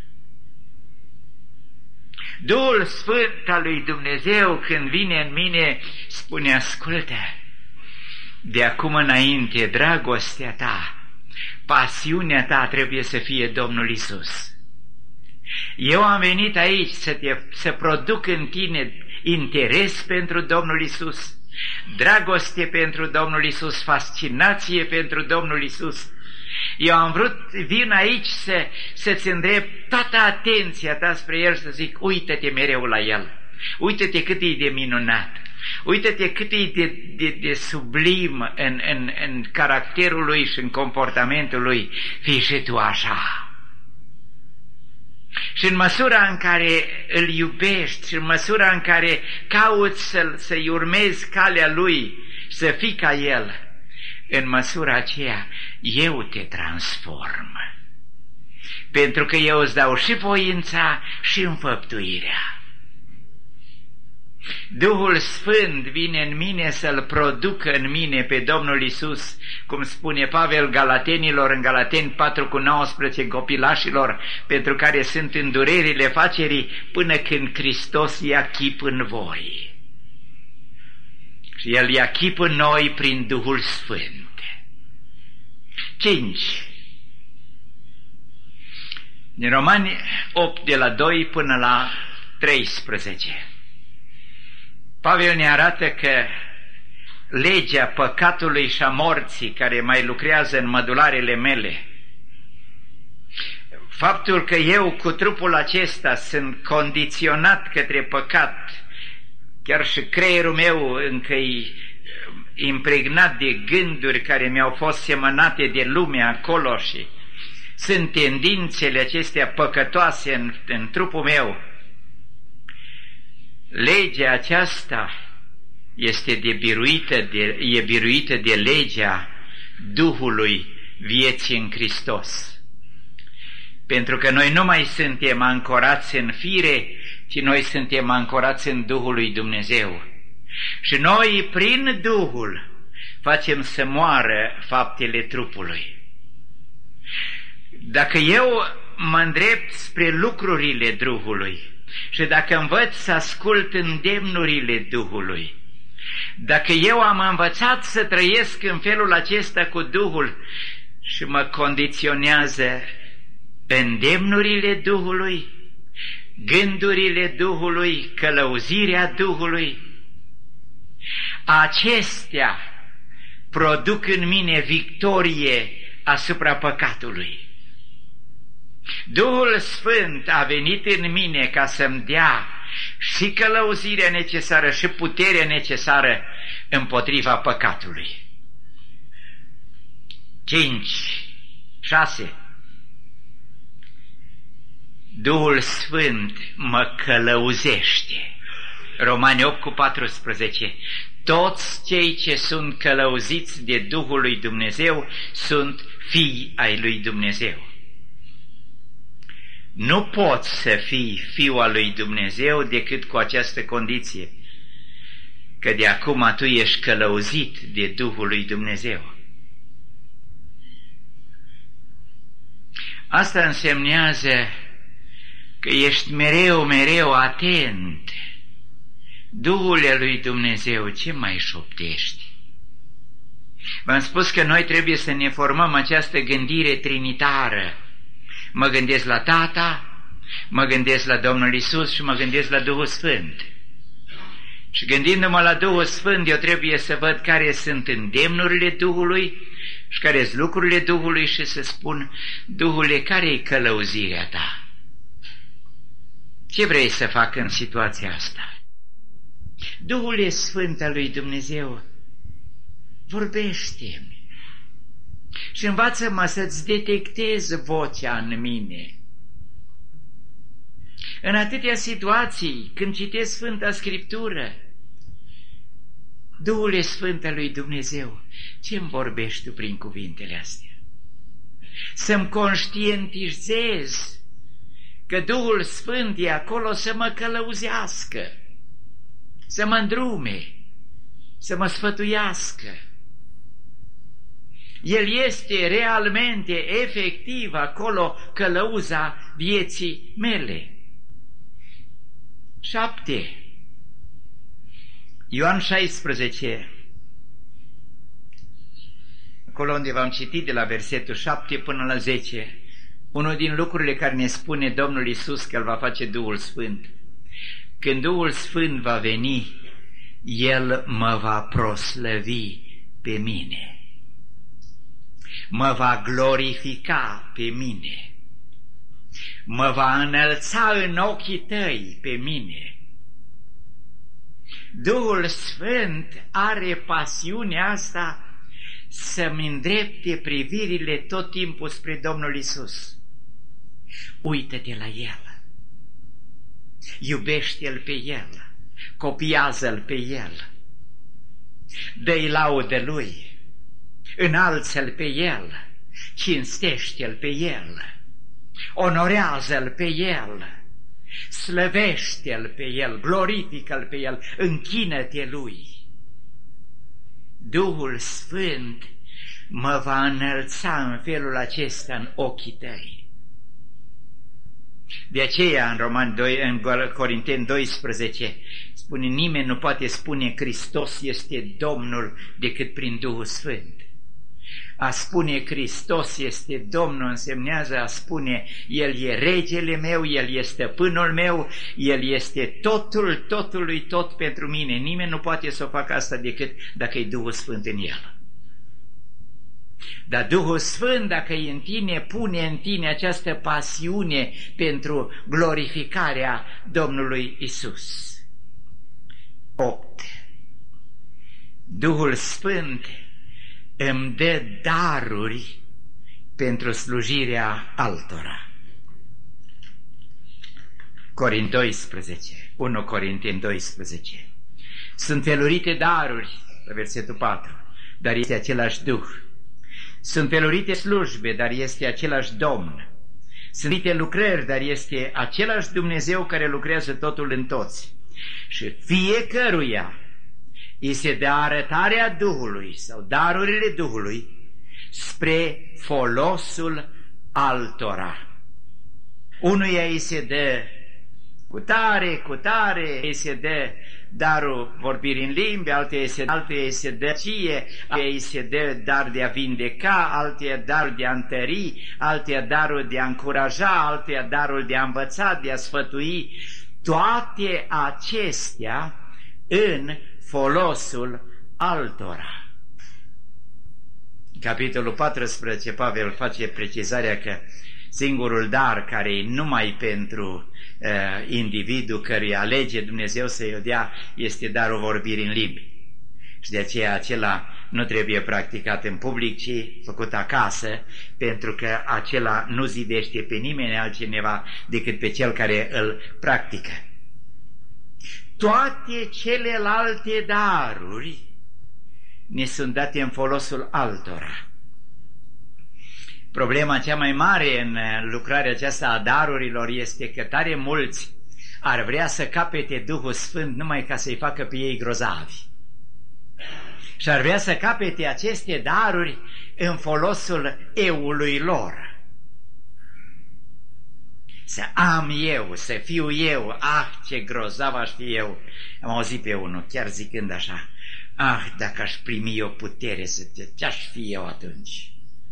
Duhul Sfânt al lui Dumnezeu când vine în mine spune: ascultă, de acum înainte dragostea ta, pasiunea ta trebuie să fie Domnul Isus. Eu am venit aici să produc în tine interes pentru Domnul Isus, dragoste pentru Domnul Isus, fascinație pentru Domnul Isus. Eu am vrut, vin aici să-ți îndrept toată atenția ta spre El, să zic: uită-te mereu la El, uită-te cât e de minunat, uită-te cât e de sublim în caracterul Lui și în comportamentul Lui, fii și tu așa. Și în măsura în care îl iubești și în măsura în care cauți să-i urmezi calea Lui, să fii ca El, în măsura aceea eu te transform. Pentru că eu îți dau și voința și înfăptuirea. Duhul Sfânt vine în mine să-L producă în mine pe Domnul Isus, cum spune Pavel Galatenilor în Galateni 4:19, copilașilor pentru care sunt în durerile facerii, până când Hristos ia chip în voi. Și El ia chip în noi prin Duhul Sfânt. 5. Din Romani 8, de la 2 până la 13. Pavel ne arată că legea păcatului și a morții care mai lucrează în mădularele mele, faptul că eu cu trupul acesta sunt condiționat către păcat, chiar și creierul meu încă e impregnat de gânduri care mi-au fost semănate de lume acolo și sunt tendințele acestea păcătoase în trupul meu. Legea aceasta este biruită de legea Duhului vieții în Hristos. Pentru că noi nu mai suntem ancorați în fire, ci noi suntem ancorați în Duhul lui Dumnezeu. Și noi, prin Duhul, facem să moară faptele trupului. Dacă eu mă îndrept spre lucrurile Duhului și dacă învăț să ascult îndemnurile Duhului, dacă eu am învățat să trăiesc în felul acesta cu Duhul și mă condiționează îndemnurile Duhului, gândurile Duhului, călăuzirea Duhului, acestea produc în mine victorie asupra păcatului. Duhul Sfânt a venit în mine ca să-mi dea și călăuzirea necesară și puterea necesară împotriva păcatului. 5, 6. Duhul Sfânt mă călăuzește. Romani 8 cu 14. Toți cei ce sunt călăuziți de Duhul lui Dumnezeu sunt fii ai lui Dumnezeu. Nu poți să fii fiul al lui Dumnezeu decât cu această condiție, că de acum tu ești călăuzit de Duhul lui Dumnezeu. Asta însemnează că ești mereu atent. Duhul lui Dumnezeu, ce mai șoptești? V-am spus că noi trebuie să ne formăm această gândire trinitară. Mă gândesc la Tata, mă gândesc la Domnul Iisus și mă gândesc la Duhul Sfânt. Și gândindu-mă la Duhul Sfânt, eu trebuie să văd care sunt îndemnurile Duhului și care sunt lucrurile Duhului și să spun, Duhule, care-i călăuzirea ta? Ce vrei să fac în situația asta? Duhul Sfânt al lui Dumnezeu, vorbește-mi și învață-mă să-ți detectez vocea în mine. În atâtea situații, când citesc Sfânta Scriptură, Duhul Sfânt al lui Dumnezeu, ce-mi vorbești tu prin cuvintele astea? Să-mi conștientizez că Duhul Sfânt e acolo să mă călăuzească, să mă îndrume, să mă sfătuiască. El este realmente, efectiv, acolo călăuza vieții mele. 7. Ioan 16, acolo unde v-am citit de la versetul 7 până la 10, unul din lucrurile care ne spune Domnul Iisus că îl va face Duhul Sfânt. Când Duhul Sfânt va veni, El mă va proslăvi pe mine, mă va glorifica pe mine, mă va înălța în ochii tăi pe mine. Duhul Sfânt are pasiunea asta să-mi îndrepte privirile tot timpul spre Domnul Iisus. Uită-te la El, iubește-L pe El, copiază-L pe El, dă-i laudă Lui, înalță-L pe El, cinstește-L pe El, onorează-L pe El, slăvește-L pe El, glorifică-L pe El, închină-te Lui. Duhul Sfânt mă va înălța în felul acesta în ochii tăi. De aceea în Corinteni 12 spune, nimeni nu poate spune Hristos este Domnul decât prin Duhul Sfânt. A spune Hristos este Domnul însemnează a spune El e regele meu, El e stăpânul meu, El este totul, totului tot pentru mine. Nimeni nu poate să o facă asta decât dacă e Duhul Sfânt în El. Dar Duhul Sfânt, dacă e în tine, pune în tine această pasiune pentru glorificarea Domnului Isus. 8. Duhul Sfânt îmi dă daruri pentru slujirea altora. 1 Corinteni 12. Sunt felurite daruri, versetul 4, dar este același Duh. Sunt felurite slujbe, dar este același Domn. Sunt felurite lucrări, dar este același Dumnezeu care lucrează totul în toți. Și fiecăruia îi se dă arătarea Duhului sau darurile Duhului spre folosul altora. Unuia îi se dă cu tare, îi se dă darul vorbirii în limbi, altuia îi se dă cie, altuia îi se dă dar de a vindeca, altuia darul de a întări, altuia darul de a încuraja, altuia darul de a învăța, de a sfătui. Toate acestea în folosul altora. Capitolul 14, Pavel face precizarea că singurul dar care e numai pentru individul căruia alege Dumnezeu să-i o dea este darul vorbirii în limbi. Și de aceea acela nu trebuie practicat în public, ci făcut acasă, pentru că acela nu zidește pe nimeni altcineva decât pe cel care îl practică. Toate celelalte daruri ne sunt date în folosul altora. Problema cea mai mare în lucrarea aceasta a darurilor este că tare mulți ar vrea să capete Duhul Sfânt numai ca să-i facă pe ei grozavi. Și ar vrea să capete aceste daruri în folosul eului lor. Să am eu, să fiu eu, ce grozav aș fi eu. Am auzit pe unul chiar zicând așa, dacă aș primi o putere, ce-aș fi eu atunci?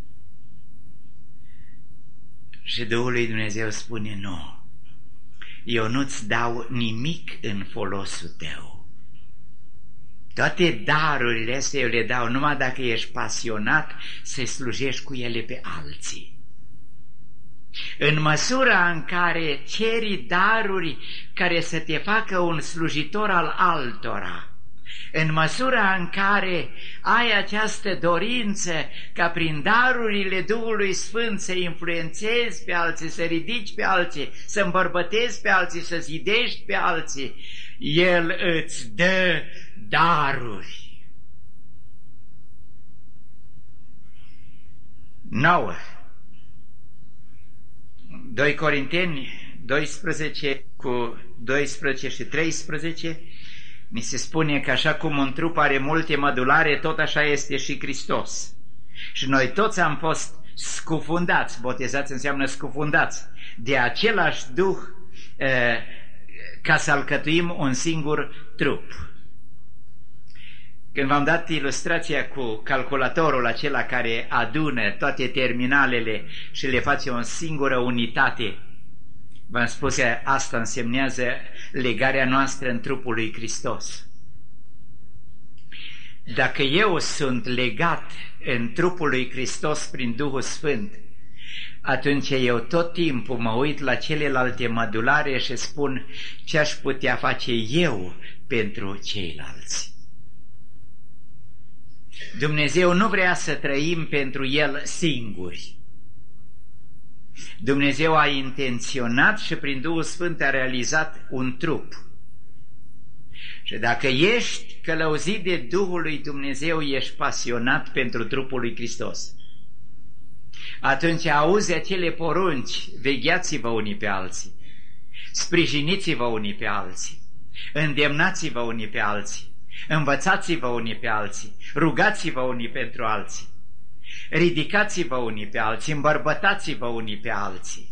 Și Duhul lui Dumnezeu spune, nu, eu nu-ți dau nimic în folosul tău. Toate darurile astea eu le dau numai dacă ești pasionat să slujești cu ele pe alții. În măsura în care ceri daruri care să te facă un slujitor al altora, în măsura în care ai această dorință ca prin darurile Duhului Sfânt să influențezi pe alții, să ridici pe alții, să îmbărbătezi pe alții, să zidești pe alții, El îți dă daruri. 9. 2 Corinteni 12 cu 12 și 13 mi se spune că așa cum un trup are multe mădulare, tot așa este și Hristos. Și noi toți am fost scufundați, botezați înseamnă scufundați, de același Duh ca să alcătuim un singur trup. Când v-am dat ilustrația cu calculatorul acela care adună toate terminalele și le face o singură unitate, v-am spus că asta însemnează legarea noastră în trupul lui Hristos. Dacă eu sunt legat în trupul lui Hristos prin Duhul Sfânt, atunci eu tot timpul mă uit la celelalte mădulare și spun ce aș putea face eu pentru ceilalți. Dumnezeu nu vrea să trăim pentru El singuri. Dumnezeu a intenționat și prin Duhul Sfânt a realizat un trup. Și dacă ești călăuzit de Duhul lui Dumnezeu, ești pasionat pentru trupul lui Hristos, atunci auzi acele porunci, vegheați-vă unii pe alții, sprijiniți-vă unii pe alții, îndemnați-vă unii pe alții, învățați-vă unii pe alții, rugați-vă unii pentru alții, ridicați-vă unii pe alții, îmbărbătați-vă unii pe alții.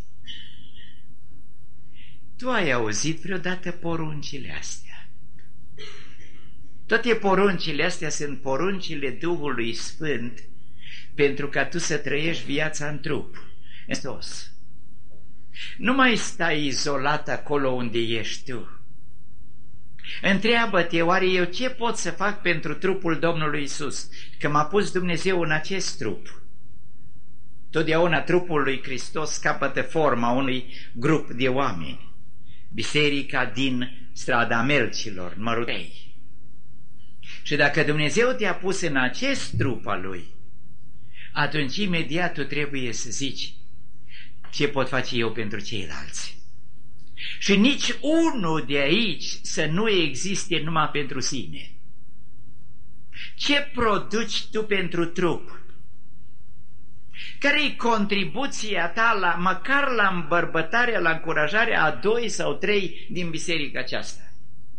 Tu ai auzit vreodată poruncile astea? Toate poruncile astea sunt poruncile Duhului Sfânt pentru ca tu să trăiești viața în trup, în Hristos. Nu mai stai izolat acolo unde ești tu. Întreabă-te, oare eu ce pot să fac pentru trupul Domnului Iisus? Că m-a pus Dumnezeu în acest trup. Totdeauna trupul lui Hristos capătă forma unui grup de oameni. Biserica din Strada Melcilor, numărul 3. Și dacă Dumnezeu te-a pus în acest trup al Lui, atunci imediat tu trebuie să zici, ce pot face eu pentru ceilalți? Și nici unul de aici să nu existe numai pentru sine. Ce produci tu pentru trup? Care-i contribuția ta măcar la îmbărbătarea, la încurajarea a 2 sau 3 din biserica aceasta?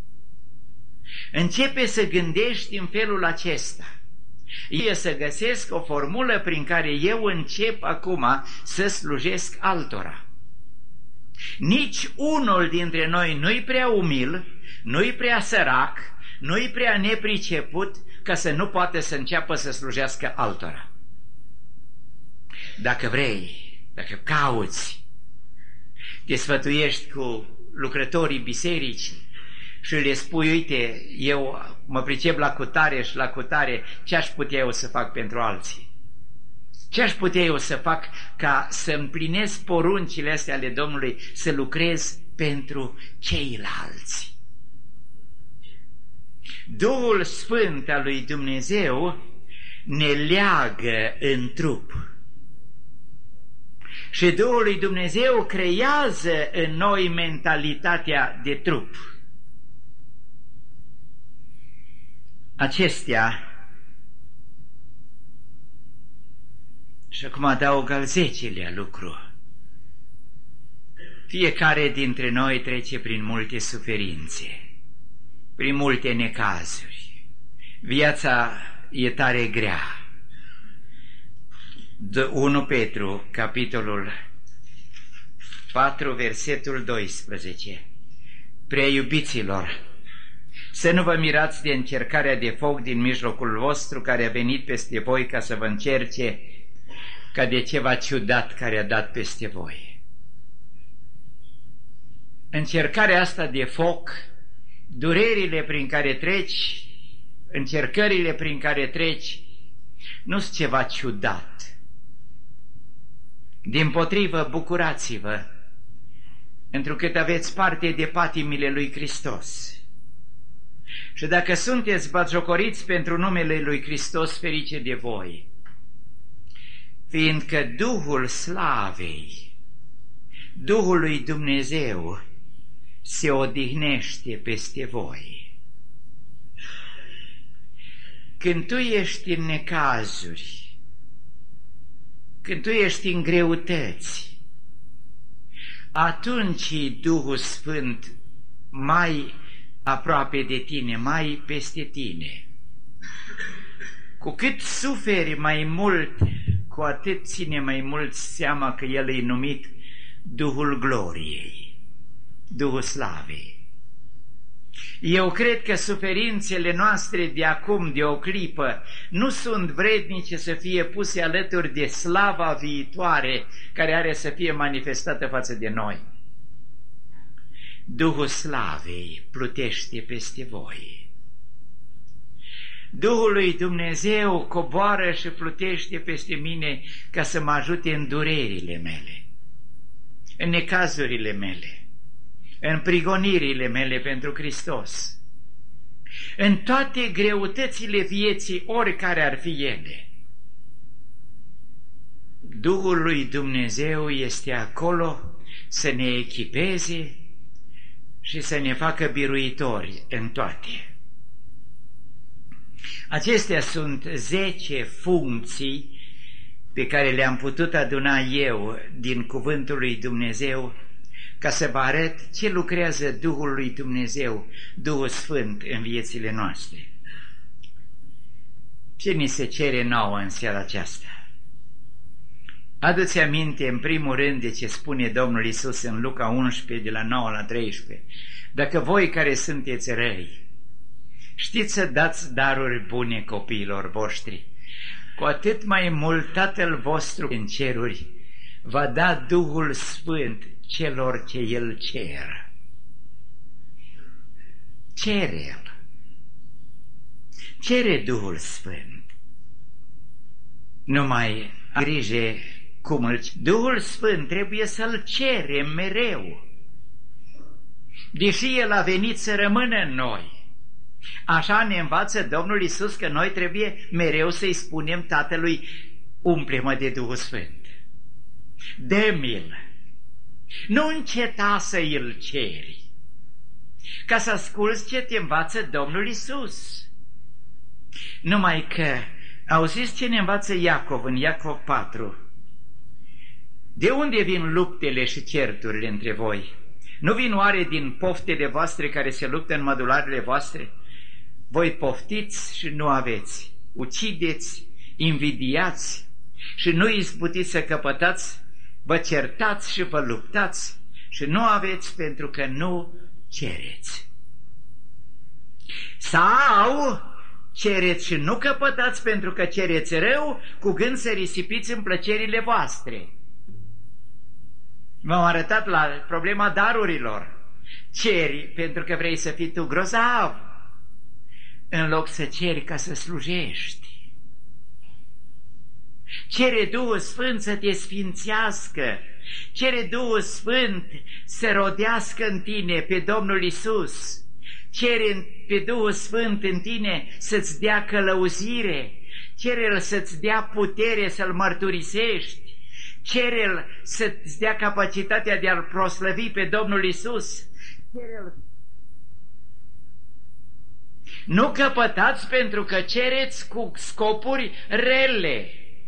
Începe să gândești în felul acesta. E să găsesc o formulă prin care eu încep acum să slujesc altora. Nici unul dintre noi nu-i prea umil, nu-i prea sărac, nu-i prea nepriceput ca să nu poate să înceapă să slujească altora. Dacă vrei, dacă cauți, te sfătuiești cu lucrătorii bisericii și le spui, uite, eu mă pricep la cutare și la cutare, ce aș putea eu să fac pentru alții? Ce aș putea eu să fac ca să împlinesc poruncile astea ale Domnului, să lucrez pentru ceilalți? Duhul Sfânt al lui Dumnezeu ne leagă în trup. Și Duhul lui Dumnezeu creează în noi mentalitatea de trup. Acestea, și acum adaug al 10-lea lucru, fiecare dintre noi trece prin multe suferințe, prin multe necazuri. Viața e tare grea. 1 Petru, capitolul 4, versetul 12. Prea iubiților, să nu vă mirați de încercarea de foc din mijlocul vostru care a venit peste voi ca să vă încerce ca de ceva ciudat care a dat peste voi. Încercarea asta de foc, durerile prin care treci, încercările prin care treci, nu sunt ceva ciudat. Dimpotrivă, bucurați-vă, întrucât aveți parte de patimile lui Hristos. Și dacă sunteți batjocoriți pentru numele lui Hristos, ferice de voi, fiindcă Duhul Slavei, Duhul lui Dumnezeu, se odihnește peste voi. Când tu ești în necazuri, când tu ești în greutăți, atunci Duhul Sfânt mai aproape de tine, mai peste tine. Cu cât suferi mai mult, cu atât ține mai mult seama că El e numit Duhul Gloriei, Duhul Slavei. Eu cred că suferințele noastre de acum, de o clipă, nu sunt vrednice să fie puse alături de slava viitoare care are să fie manifestată față de noi. Duhul Slavei plutește peste voi. Duhul lui Dumnezeu coboară și plutește peste mine ca să mă ajute în durerile mele, în necazurile mele, în prigonirile mele pentru Hristos, în toate greutățile vieții, oricare ar fi ele. Duhul lui Dumnezeu este acolo să ne echipeze și să ne facă biruitori în toate. Acestea sunt 10 funcții pe care le-am putut aduna eu din cuvântul lui Dumnezeu ca să vă arăt ce lucrează Duhul lui Dumnezeu, Duhul Sfânt în viețile noastre. Ce ni se cere nouă în seara aceasta? Adu-ți aminte în primul rând de ce spune Domnul Iisus în Luca 11 de la 9 la 13. Dacă voi care sunteți răi știți să dați daruri bune copiilor voștri, cu atât mai mult Tatăl vostru în ceruri va da Duhul Sfânt celor ce îl cer. Cere-l. Cere Duhul Sfânt. Nu mai am grijă cum îl... Duhul Sfânt trebuie să-l cerem mereu. Deși El a venit să rămână în noi. Așa ne învață Domnul Iisus că noi trebuie mereu să-i spunem Tatălui: umple-mă de Duhul Sfânt. Dă-mi-l. Nu înceta să îl ceri, ca să asculți ce te învață Domnul Iisus. Numai că, auziți ce ne învață Iacov în Iacov 4? De unde vin luptele și certurile între voi? Nu vin oare din poftele voastre care se luptă în mădularele voastre? Voi poftiți și nu aveți, ucideți, invidiați și nu izbutiți să căpătați, vă certați și vă luptați și nu aveți pentru că nu cereți. Sau cereți și nu căpătați pentru că cereți rău, cu gând să risipiți în plăcerile voastre. V-am arătat la problema darurilor. Ceri pentru că vrei să fii tu grozav, în loc să ceri ca să slujești. Cere Duhul Sfânt să te sfințească, cere Duhul Sfânt să rodească în tine pe Domnul Iisus, cere pe Duhul Sfânt în tine să-ți dea călăuzire, cere-L să-ți dea putere să-L mărturisești, cere-L să-ți dea capacitatea de a-L proslăvi pe Domnul Iisus. Cere-L. Nu căpătați pentru că cereți cu scopuri rele.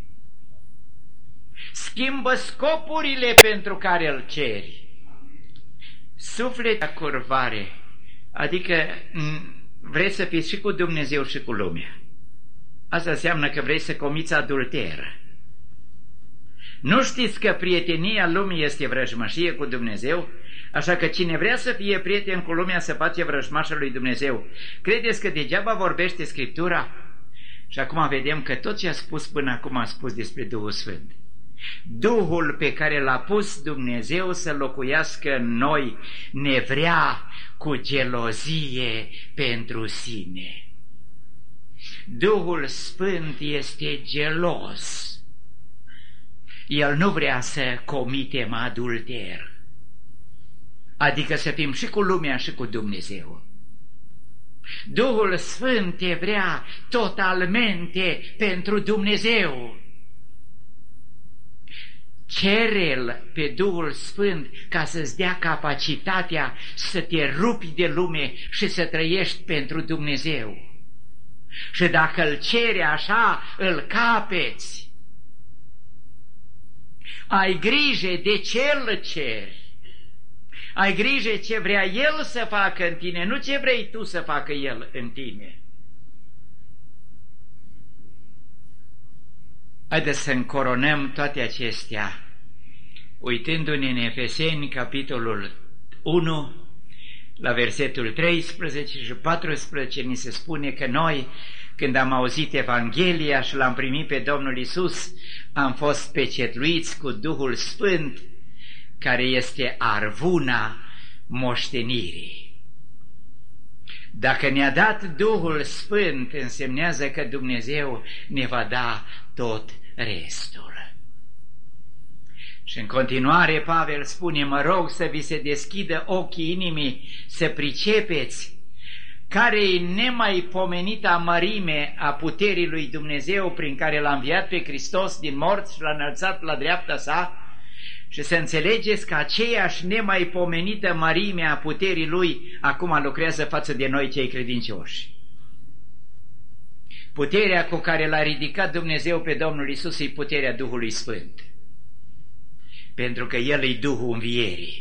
Schimbă scopurile pentru care îl ceri. Sufletea curvare, adică vrei să fii și cu Dumnezeu și cu lumea. Asta înseamnă că vrei să comiți adulter. Nu știți că prietenia lumii este vrăjmășie cu Dumnezeu? Așa că cine vrea să fie prieten cu lumea se face vrăjmașul lui Dumnezeu. Credeți că degeaba vorbește Scriptura? Și acum vedem că tot ce a spus până acum a spus despre Duhul Sfânt. Duhul pe care l-a pus Dumnezeu să locuiască în noi ne vrea cu gelozie pentru sine. Duhul Sfânt este gelos. El nu vrea să comitem adulter, adică să fim și cu lumea și cu Dumnezeu. Duhul Sfânt te vrea totalmente pentru Dumnezeu. Cere-L pe Duhul Sfânt ca să-ți dea capacitatea să te rupi de lume și să trăiești pentru Dumnezeu. Și dacă îl ceri așa, îl capeți. Ai grijă de ce îl ceri. Ai grijă ce vrea El să facă în tine, nu ce vrei tu să facă El în tine. Haideți să încoronăm toate acestea, uitându-ne în Efeseni, capitolul 1, la versetul 13 și 14, ni se spune că noi, când am auzit Evanghelia și l-am primit pe Domnul Iisus, am fost pecetluiți cu Duhul Sfânt, care este arvuna moștenirii. Dacă ne-a dat Duhul Sfânt, însemnează că Dumnezeu ne va da tot restul. Și în continuare Pavel spune: mă rog să vi se deschidă ochii inimii, să pricepeți care-i nemaipomenita mărime a puterii lui Dumnezeu prin care l-a înviat pe Hristos din morți și l-a înălțat la dreapta sa, și să înțelegeți că aceeași nemaipomenită mărime a puterii lui acum lucrează față de noi cei credincioși. Puterea cu care l-a ridicat Dumnezeu pe Domnul Iisus e puterea Duhului Sfânt, pentru că El e Duhul învierii.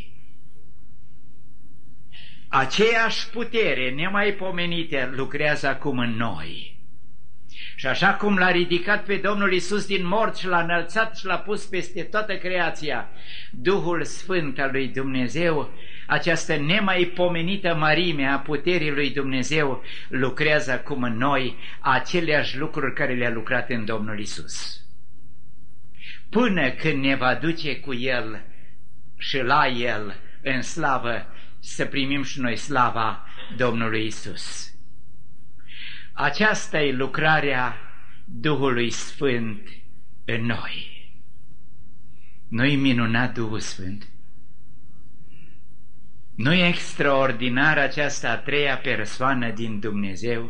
Aceeași putere nemaipomenită lucrează acum în noi. Și așa cum l-a ridicat pe Domnul Iisus din morți și l-a înălțat și l-a pus peste toată creația, Duhul Sfânt al lui Dumnezeu această nemaipomenită mărime a puterii lui Dumnezeu lucrează acum în noi aceleași lucruri care le-a lucrat în Domnul Isus. Până când ne va duce cu El și la El în slavă, să primim și noi slava Domnului Isus. Aceasta e lucrarea Duhului Sfânt în noi. Nu-i minunat Duhul Sfânt? Nu-i extraordinar această a treia persoană din Dumnezeu?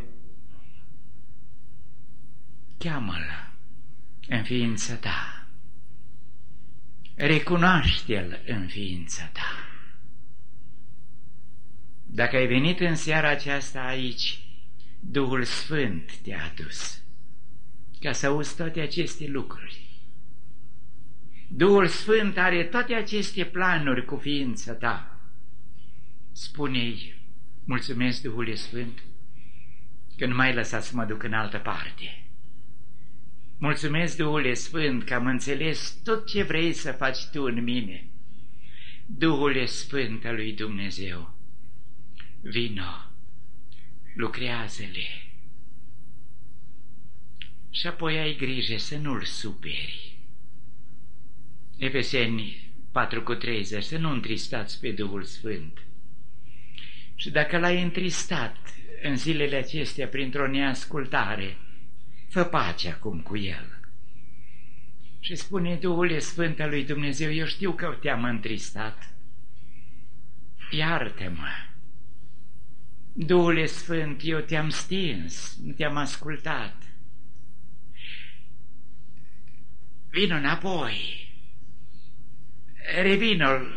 Cheamă-L în ființa ta. Recunoaște-L în ființa ta. Dacă ai venit în seara aceasta aici, Duhul Sfânt te-a adus ca să auzi toate aceste lucruri. Duhul Sfânt are toate aceste planuri cu ființa ta. Spune-i, mulțumesc, Duhul Sfânt, că nu m-ai lăsat să mă duc în altă parte. Mulțumesc, Duhul Sfânt, că am înțeles tot ce vrei să faci tu în mine. Duhul Sfânt al lui Dumnezeu, vino, lucrează-le. Și apoi ai grijă să nu-l superi. Efeseni 4:30, să nu întristați pe Duhul Sfânt. Și dacă l-ai întristat în zilele acestea printr-o neascultare, fă pace acum cu el. Și spune, Duhul Sfânt al lui Dumnezeu, eu știu că te-am întristat. Iartă-mă. Duhul Sfânt, eu te-am stins, nu te-am ascultat. Vino înapoi. Revină